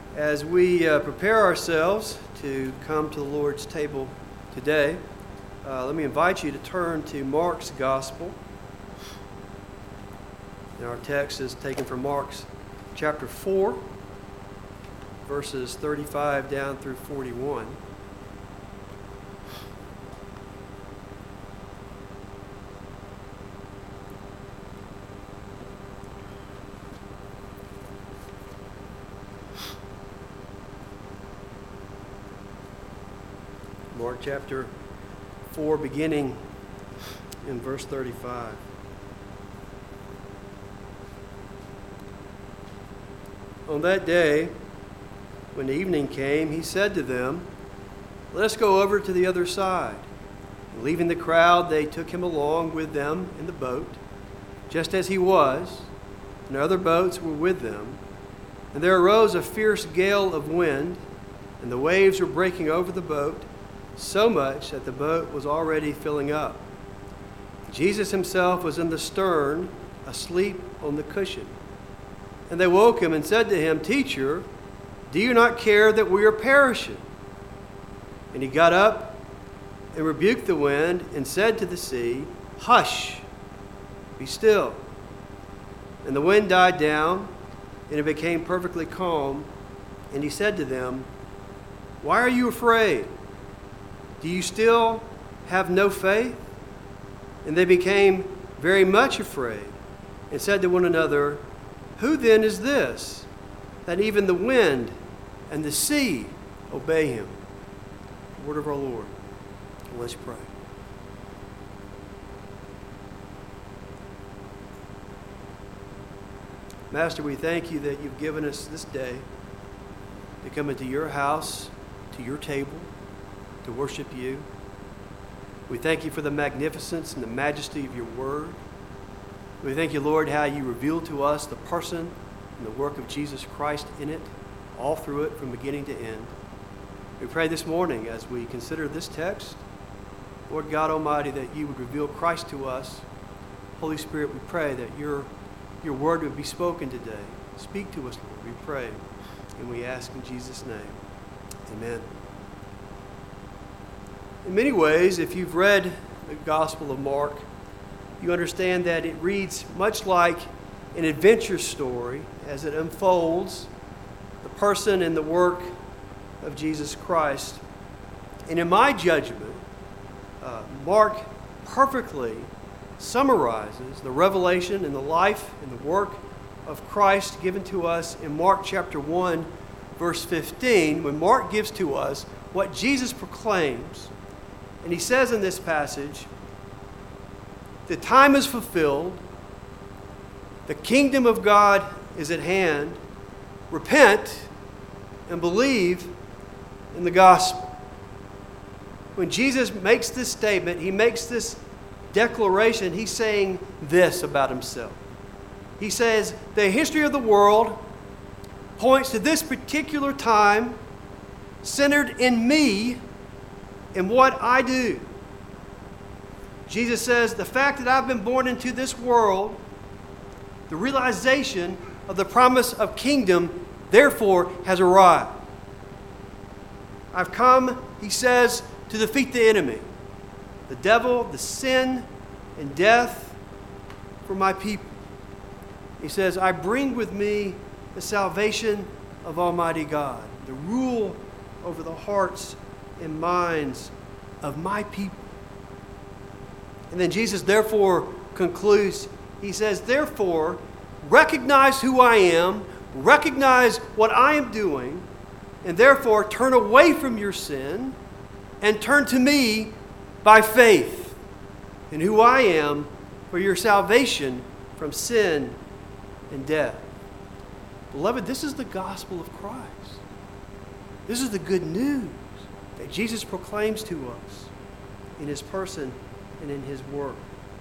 As we prepare ourselves to come to the Lord's table today, let me invite you to turn to Mark's Gospel. And our text is taken from Mark's chapter 4, verses 35 down through 41. Mark chapter 4, beginning in verse 35. On that day, when the evening came, he said to them, "Let us go over to the other side." And leaving the crowd, they took him along with them in the boat, just as he was, and other boats were with them. And there arose a fierce gale of wind, and the waves were breaking over the boat, so much that the boat was already filling up. Jesus himself was in the stern, asleep on the cushion. And they woke him and said to him, "Teacher, do you not care that we are perishing?" And he got up and rebuked the wind and said to the sea, "Hush, be still." And the wind died down, and it became perfectly calm. And he said to them, "Why are you afraid? Do you still have no faith?" And they became very much afraid and said to one another, "Who then is this, that even the wind and the sea obey him?" The word of our Lord. Let's pray. Master, we thank you that you've given us this day to come into your house, to your table, to worship you. We thank you for the magnificence and the majesty of your word. We thank you, Lord, how you reveal to us the person and the work of Jesus Christ in it, all through it from beginning to end. We pray this morning as we consider this text, Lord God Almighty, that you would reveal Christ to us. Holy Spirit, we pray that your word would be spoken today. Speak to us, Lord, we pray, and we ask in Jesus' name. Amen. In many ways, if you've read the Gospel of Mark, you understand that it reads much like an adventure story as it unfolds the person and the work of Jesus Christ. And in my judgment, Mark perfectly summarizes the revelation and the life and the work of Christ given to us in Mark chapter 1, verse 15, when Mark gives to us what Jesus proclaims. And he says in this passage, "The time is fulfilled. The kingdom of God is at hand. Repent and believe in the gospel." When Jesus makes this statement, he makes this declaration, he's saying this about himself. He says, the history of the world points to this particular time centered in me and what I do. Jesus says, the fact that I've been born into this world, the realization of the promise of kingdom, therefore, has arrived. I've come, he says, to defeat the enemy, the devil, the sin, and death for my people. He says, I bring with me the salvation of Almighty God, the rule over the hearts and minds of my people. And then Jesus therefore concludes, he says, therefore, recognize who I am, recognize what I am doing, and therefore turn away from your sin and turn to me by faith in who I am for your salvation from sin and death. Beloved, this is the gospel of Christ. This is the good news that Jesus proclaims to us in his person and in his work.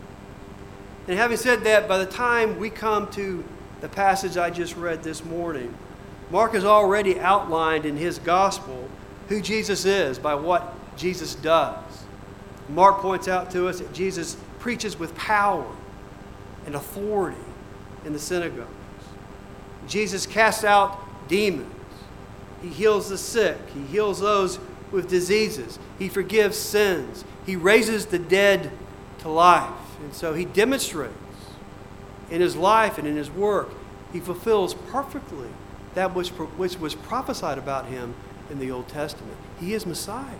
And having said that, by the time we come to the passage I just read this morning, Mark has already outlined in his gospel who Jesus is by what Jesus does. Mark points out to us that Jesus preaches with power and authority in the synagogues. Jesus casts out demons. He heals the sick. He heals those with diseases. He forgives sins. He raises the dead to life. And so he demonstrates in his life and in his work, he fulfills perfectly that which was prophesied about him in the Old Testament. He is Messiah.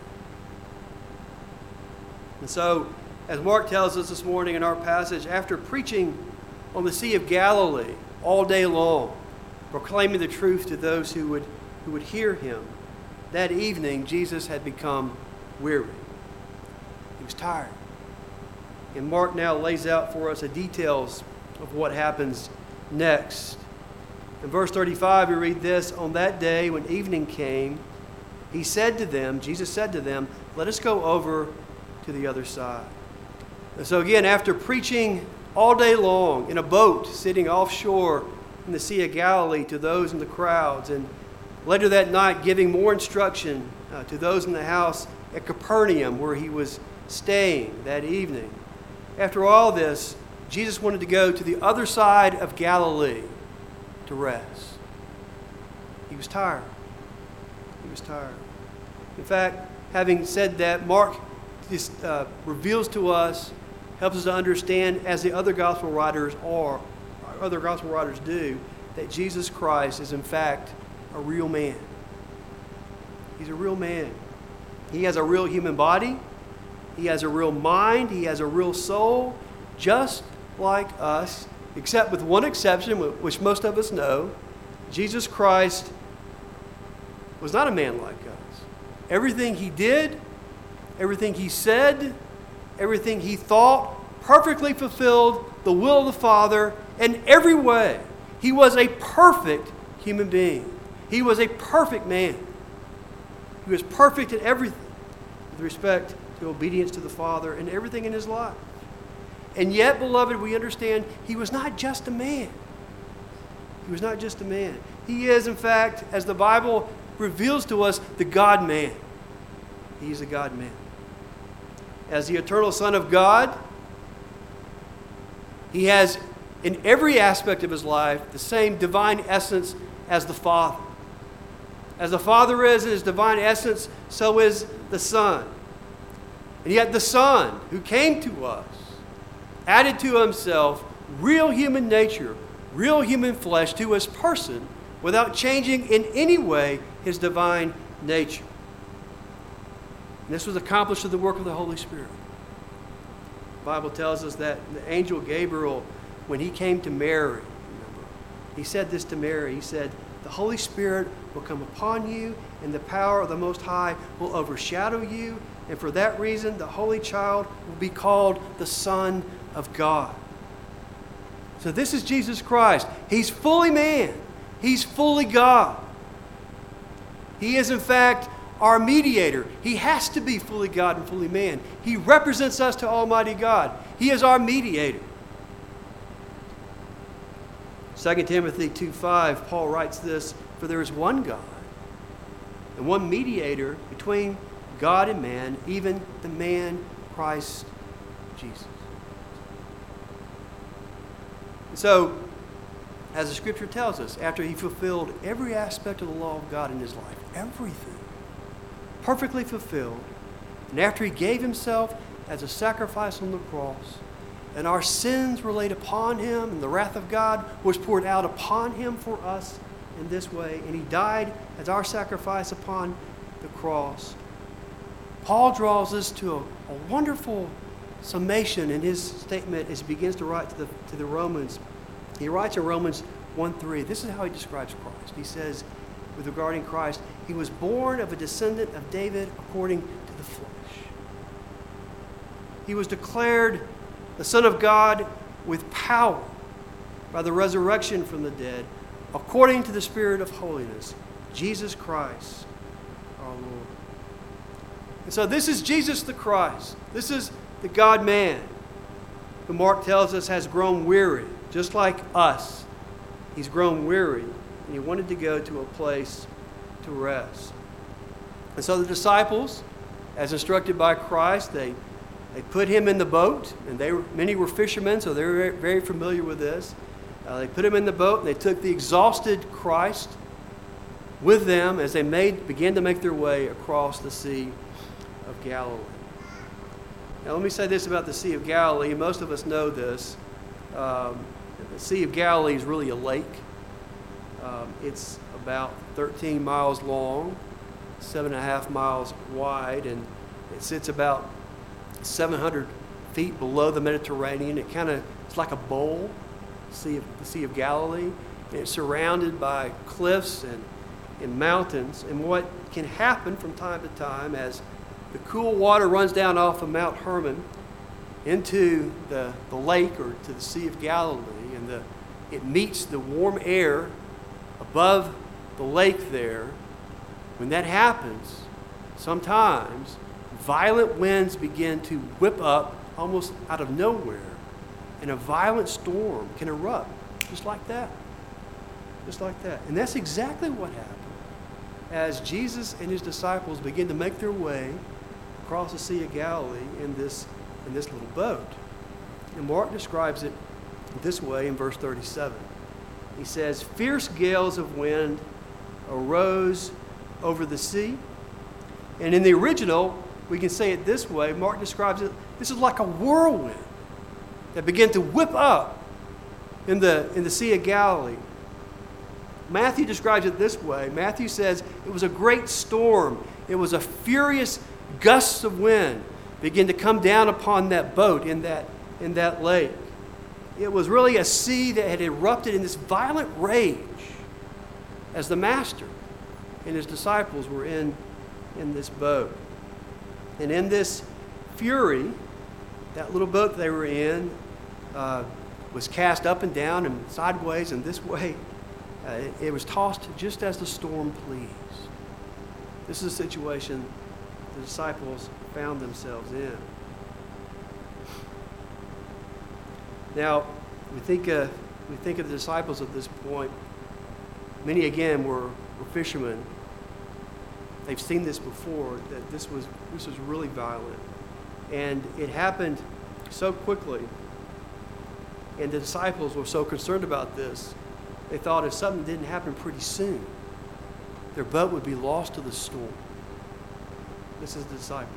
And so, as Mark tells us this morning in our passage, after preaching on the Sea of Galilee all day long, proclaiming the truth to those who would hear him, that evening Jesus had become weary. He was tired. And Mark now lays out for us the details of what happens next. In verse 35, we read this: "On that day when evening came, Jesus said to them, 'Let us go over to the other side.'" And so again, after preaching all day long in a boat, sitting offshore in the Sea of Galilee to those in the crowds, and later that night giving more instruction to those in the house at Capernaum where he was staying that evening. After all this, Jesus wanted to go to the other side of Galilee to rest. He was tired. He was tired. In fact, having said that, Mark just reveals to us, helps us to understand, as the other gospel writers do, that Jesus Christ is in fact a real man. He's a real man. He has a real human body. He has a real mind. He has a real soul, just like us, except with one exception, which most of us know. Jesus Christ was not a man like us. Everything he did, everything he said, everything he thought, perfectly fulfilled the will of the Father in every way. He was a perfect human being. He was a perfect man. He was perfect in everything with respect to obedience to the Father and everything in his life. And yet, beloved, we understand he was not just a man. He was not just a man. He is, in fact, as the Bible reveals to us, the God-man. He is a God-man. As the eternal Son of God, he has, in every aspect of his life, the same divine essence as the Father. As the Father is in his divine essence, so is the Son. And yet the Son, who came to us, added to himself real human nature, real human flesh to his person, without changing in any way his divine nature. And this was accomplished through the work of the Holy Spirit. The Bible tells us that the angel Gabriel, when he came to Mary, remember, he said this to Mary. He said, "The Holy Spirit will come upon you, and the power of the Most High will overshadow you. And for that reason, the Holy Child will be called the Son of God." So this is Jesus Christ. He's fully man. He's fully God. He is, in fact, our mediator. He has to be fully God and fully man. He represents us to Almighty God. He is our mediator. 2 Timothy 2:5, Paul writes this: "For there is one God and one mediator between God and man, even the man Christ Jesus." And so, as the Scripture tells us, after he fulfilled every aspect of the law of God in his life, everything, perfectly fulfilled, and after he gave himself as a sacrifice on the cross, and our sins were laid upon him, and the wrath of God was poured out upon him for us in this way, and he died as our sacrifice upon the cross, Paul draws us to a wonderful summation in his statement as he begins to write to the Romans. He writes in Romans 1:3. This is how he describes Christ. He says, with regarding Christ, he was born of a descendant of David according to the flesh. He was declared the Son of God with power by the resurrection from the dead, according to the Spirit of holiness, Jesus Christ, our Lord. And so this is Jesus the Christ. This is the God-man who Mark tells us has grown weary, just like us. He's grown weary, and he wanted to go to a place to rest. And so the disciples, as instructed by Christ, they put him in the boat, and many were fishermen, so they were very familiar with this. They put him in the boat, and they took the exhausted Christ with them as they began to make their way across the Sea of Galilee. Now, let me say this about the Sea of Galilee. Most of us know this. The Sea of Galilee is really a lake. It's about 13 miles long, 7.5 miles wide, and it sits about 700 feet below the Mediterranean. It's like a bowl, the Sea of Galilee. And it's surrounded by cliffs and mountains. And what can happen from time to time as the cool water runs down off of Mount Hermon into the lake or to the Sea of Galilee, and it meets the warm air above the lake there. When that happens, sometimes violent winds begin to whip up almost out of nowhere, and a violent storm can erupt just like that. Just like that. And that's exactly what happened as Jesus and his disciples begin to make their way across the Sea of Galilee in this little boat. And Mark describes it this way in verse 37. He says, "Fierce gales of wind arose over the sea." And in the original, we can say it this way. Mark describes it, this is like a whirlwind that began to whip up in the Sea of Galilee. Matthew describes it this way. Matthew says it was a great storm. It was a furious gusts of wind begin to come down upon that boat in that lake. It was really a sea that had erupted in this violent rage as the master and his disciples were in this boat. And in this fury, that little boat they were in was cast up and down and sideways and this way. It was tossed just as the storm pleased. This is a situation the disciples found themselves in. Now, we think of the disciples at this point. Many again were fishermen. They've seen this before. That this was really violent, and it happened so quickly. And the disciples were so concerned about this. They thought if something didn't happen pretty soon, their boat would be lost to the storm. This is the disciples.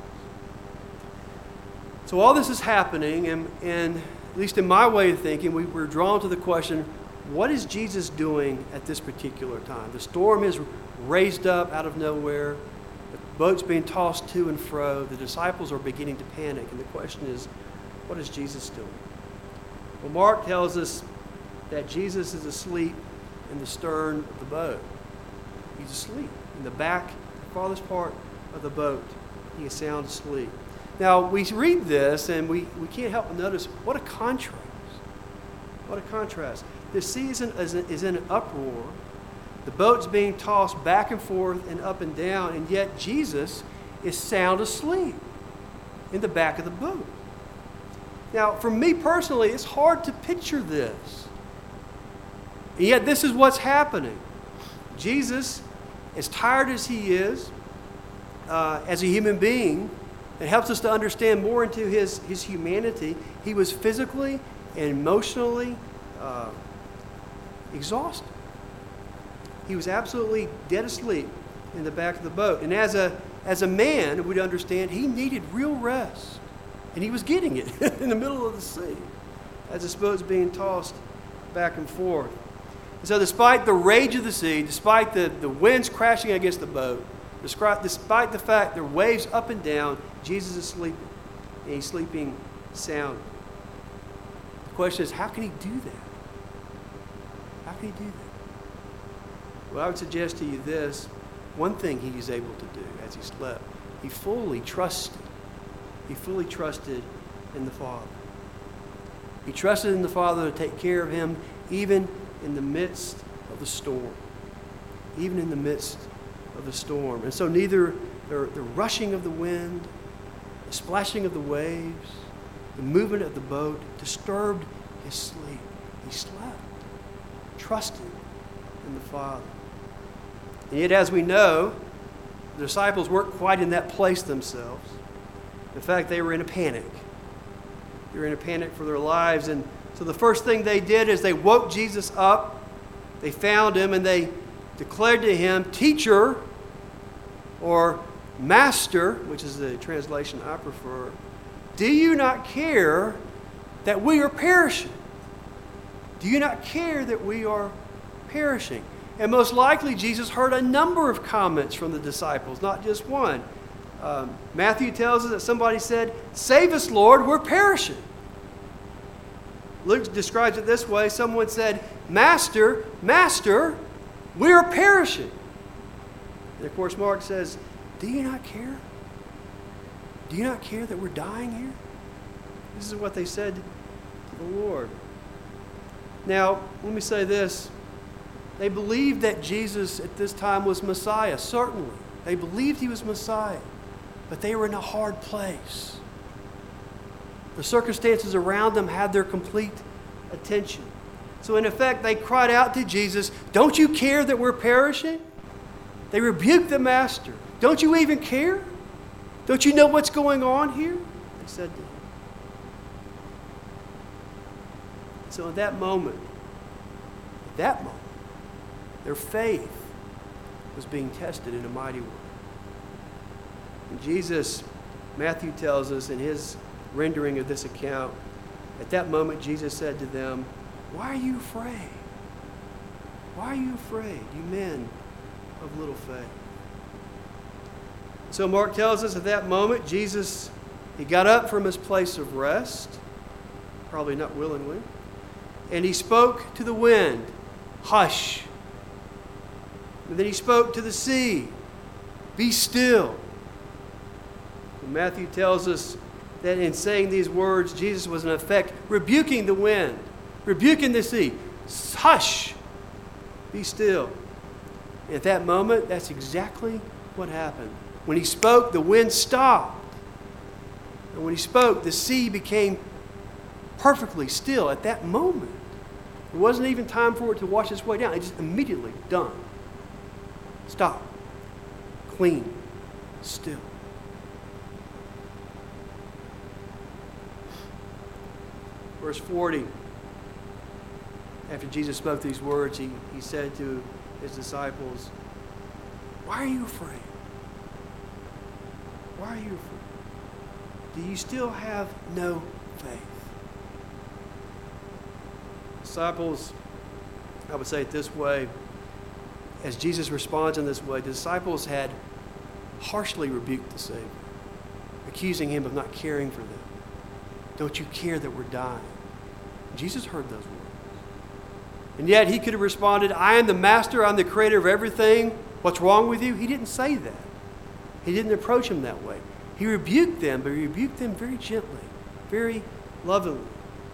So all this is happening, and at least in my way of thinking, we're drawn to the question, what is Jesus doing at this particular time? The storm is raised up out of nowhere. The boat's being tossed to and fro. The disciples are beginning to panic. And the question is, what is Jesus doing? Well, Mark tells us that Jesus is asleep in the stern of the boat. He's asleep in the back, the farthest part of the boat. He is sound asleep. Now, we read this and we can't help but notice what a contrast. What a contrast. The sea is in an uproar. The boat's being tossed back and forth and up and down, and yet Jesus is sound asleep in the back of the boat. Now, for me personally, it's hard to picture this. And yet this is what's happening. Jesus, as tired as he is, as a human being, it helps us to understand more into his humanity. He was physically and emotionally exhausted. He was absolutely dead asleep in the back of the boat. And as a man, we'd understand he needed real rest. And he was getting it in the middle of the sea as this boat's being tossed back and forth. And so despite the rage of the sea, despite the winds crashing against the boat, despite the fact there are waves up and down, Jesus is sleeping. And he's sleeping sound. The question is, how can he do that? How can he do that? Well, I would suggest to you this. One thing he was able to do as he slept, he fully trusted in the Father. He trusted in the Father to take care of him even in the midst of the storm. Even in the midst of the storm. And so neither the rushing of the wind, the splashing of the waves, the movement of the boat disturbed his sleep. He slept, trusting in the Father. And yet, as we know, the disciples weren't quite in that place themselves. In fact, they were in a panic. They were in a panic for their lives. And so the first thing they did is they woke Jesus up. They found him and they declared to him, "Teacher," or "Master," which is the translation I prefer, "do you not care that we are perishing?" Do you not care that we are perishing? And most likely Jesus heard a number of comments from the disciples, not just one. Matthew tells us that somebody said, "Save us, Lord, we're perishing." Luke describes it this way. Someone said, "Master, Master, we are perishing." And of course Mark says, "Do you not care? Do you not care that we're dying here?" This is what they said to the Lord. Now, let me say this. They believed that Jesus at this time was Messiah, certainly. They believed he was Messiah, but they were in a hard place. The circumstances around them had their complete attention. So in effect, they cried out to Jesus, "Don't you care that we're perishing?" They rebuked the Master. "Don't you even care? Don't you know what's going on here?" They said to him. So at that moment, their faith was being tested in a mighty way. And Jesus, Matthew tells us in his rendering of this account, at that moment Jesus said to them, "Why are you afraid? Why are you afraid, you men of little faith?" So Mark tells us at that moment, Jesus, he got up from his place of rest, probably not willingly, and he spoke to the wind, "Hush." And then he spoke to the sea, "Be still." And Matthew tells us that in saying these words, Jesus was in effect rebuking the wind, rebuking the sea. "Hush, be still." And at that moment, that's exactly what happened. When he spoke, the wind stopped. And when he spoke, the sea became perfectly still at that moment. There wasn't even time for it to wash its way down. It just immediately done. Stop. Clean. Still. Verse 40. After Jesus spoke these words, he said to his disciples, "Why are you afraid? Why are you afraid? Do you still have no faith?" Disciples, I would say it this way, as Jesus responds in this way, the disciples had harshly rebuked the Savior, accusing him of not caring for them. "Don't you care that we're dying?" Jesus heard those words. And yet he could have responded, "I am the master, I'm the creator of everything. What's wrong with you?" He didn't say that. He didn't approach him that way. He rebuked them, but he rebuked them very gently, very lovingly.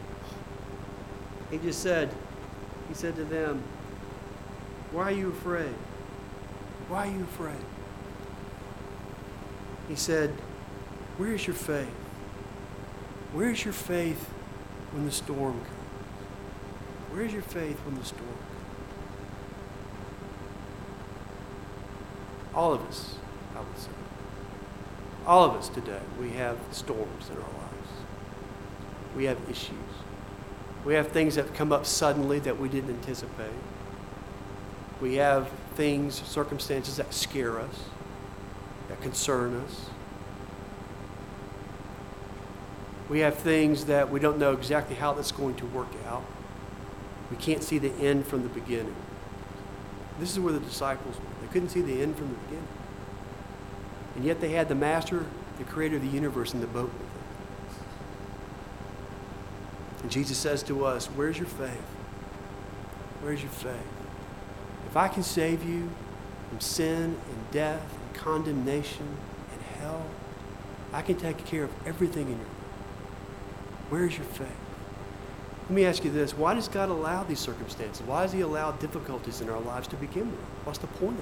He said to them, "Why are you afraid? Why are you afraid?" He said, "Where is your faith? Where is your faith when the storm comes? Where is your faith when the storm comes?" All of us, I would say, all of us today, we have storms in our lives. We have issues. We have things that come up suddenly that we didn't anticipate. We have things, circumstances that scare us, that concern us. We have things that we don't know exactly how that's going to work out. We can't see the end from the beginning. This is where the disciples were. They couldn't see the end from the beginning. And yet they had the master, the creator of the universe, in the boat with them. And Jesus says to us, "Where's your faith? Where's your faith? If I can save you from sin and death and condemnation and hell, I can take care of everything in your life. Where's your faith?" Let me ask you this. Why does God allow these circumstances? Why does he allow difficulties in our lives to begin with? What's the point of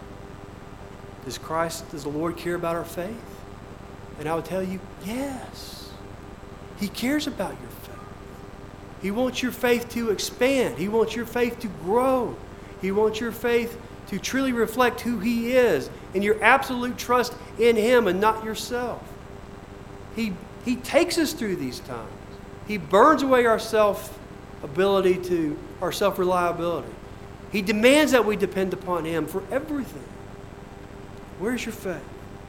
that? Does the Lord care about our faith? And I would tell you, yes. He cares about your faith. He wants your faith to expand. He wants your faith to grow. He wants your faith to truly reflect who he is and your absolute trust in him and not yourself. He takes us through these times. He burns away our self-reliability. He demands that we depend upon Him for everything. Where's your faith?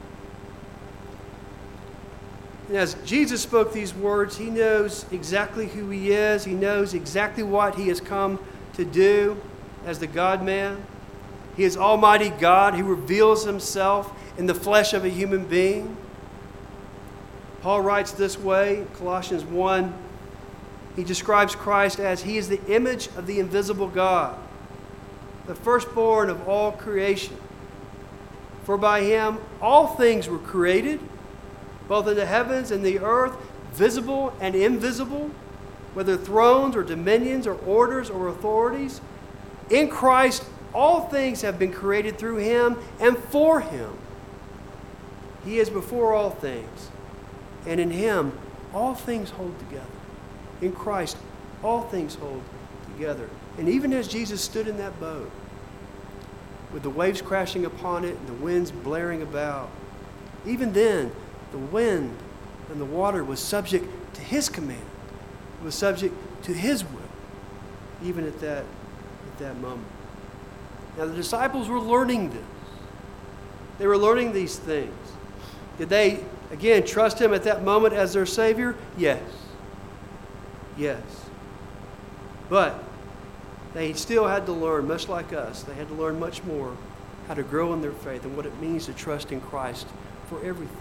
And as Jesus spoke these words, He knows exactly who He is. He knows exactly what He has come to do as the God-man. He is Almighty God who reveals Himself in the flesh of a human being. Paul writes this way, Colossians 1. He describes Christ as He is the image of the invisible God, the firstborn of all creation. For by Him all things were created, both in the heavens and the earth, visible and invisible, whether thrones or dominions or orders or authorities. In Christ all things have been created through Him and for Him. He is before all things, and in Him all things hold together. In Christ all things hold together. And even as Jesus stood in that boat, with the waves crashing upon it and the winds blaring about, even then the wind and the water was subject to His command. It was subject to His will, even at that moment. Now the disciples were learning this. They were learning these things. Did they, again, trust Him at that moment as their Savior? Yes. Yes. But they still had to learn, much like us, they had to learn much more how to grow in their faith and what it means to trust in Christ for everything.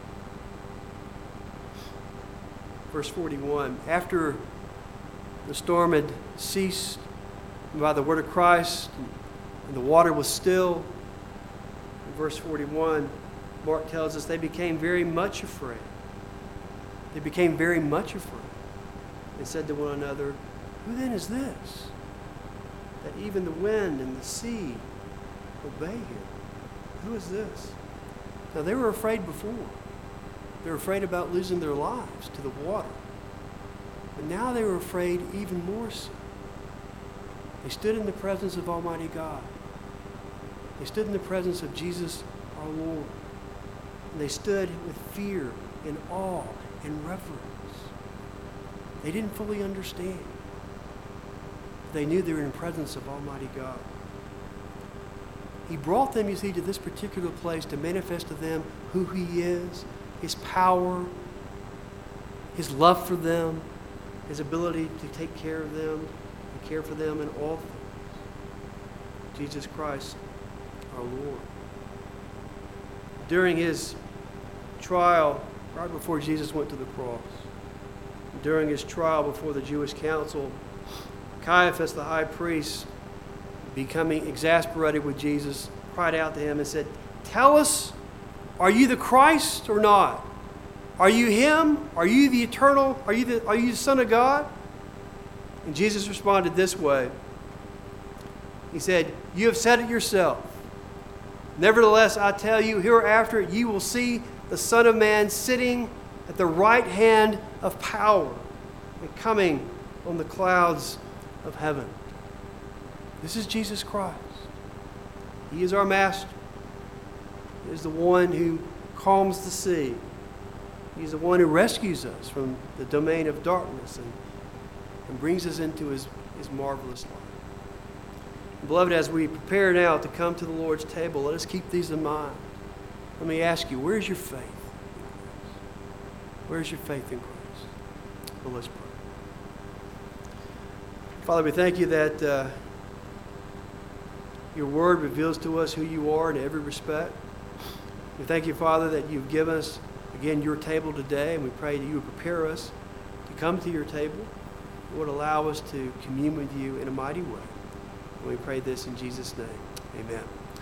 Verse 41, after the storm had ceased by the word of Christ and the water was still, in verse 41, Mark tells us they became very much afraid. They became very much afraid and said to one another, who then is this, that even the wind and the sea obey Him? Who is this? Now they were afraid before. They were afraid about losing their lives to the water. But now they were afraid even more so. They stood in the presence of Almighty God. They stood in the presence of Jesus our Lord. And they stood with fear and awe and reverence. They didn't fully understand. They knew they were in the presence of Almighty God. He brought them, you see, to this particular place to manifest to them who He is, His power, His love for them, His ability to take care of them and care for them in all things. Jesus Christ, our Lord. During His trial, right before Jesus went to the cross, during His trial before the Jewish council, Caiaphas, the high priest, becoming exasperated with Jesus, cried out to Him and said, tell us, are you the Christ or not? Are you Him? Are you the eternal? Are you the Son of God? And Jesus responded this way. He said, you have said it yourself. Nevertheless, I tell you, hereafter you will see the Son of Man sitting at the right hand of power and coming on the clouds of heaven. This is Jesus Christ. He is our Master. He is the one who calms the sea. He's the one who rescues us from the domain of darkness and brings us into His marvelous light. Beloved, as we prepare now to come to the Lord's table, let us keep these in mind. Let me ask you, where's your faith? Where's your faith in Christ? Well, let's pray. Father, we thank You that Your Word reveals to us who You are in every respect. We thank You, Father, that You've given us, again, Your table today, and we pray that You would prepare us to come to Your table. Lord, allow us to commune with You in a mighty way. And we pray this in Jesus' name. Amen.